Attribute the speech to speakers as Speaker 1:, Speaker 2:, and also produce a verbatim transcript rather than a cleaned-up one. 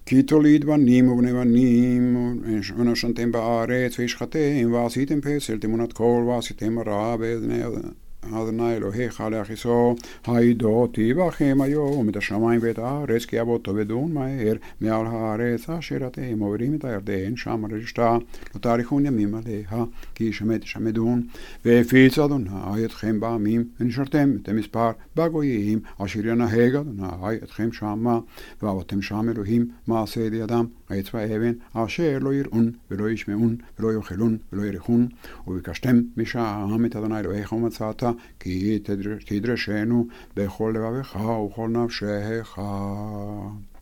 Speaker 1: כי תוליד בנים ובני בנים, ונשנתם בארץ וישחתם, ועשיתם פסל תמונת קול, ועשיתם רע באוזני אדוני אלוהיך להכיסו. העידותי בכם היום את השמיים ואת הארץ, כי אבות תאבדון מהר מעל הארץ אשר אתם עוברים את הירדן, שם רשתה, לא תאריכון ימים עליה, כי שמט תשמדון. והפיץ אדוני אתכם בעמים, ונשרתם את המספר בגויים, אשר ינהג אדוני אתכם שמה, ועבדתם שם אלוהים מעשה ידי אדם, עץ ואבן, אשר לא יראון ולא ישמעון ולא יאכלון ולא יריחון. וביקשתם משם את אדוני אלוהיך ומצאת, כי תדרשנו בכל לבבך ובכל נפשך.